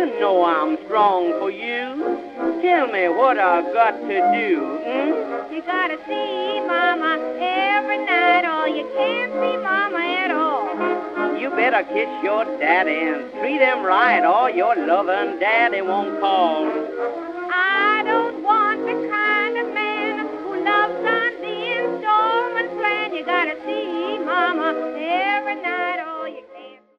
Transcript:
know I'm strong for you. Tell me what I got to do, You gotta see Mama every night, or you can't see Mama at all. You better kiss your daddy and treat him right, or your loving daddy won't call. I don't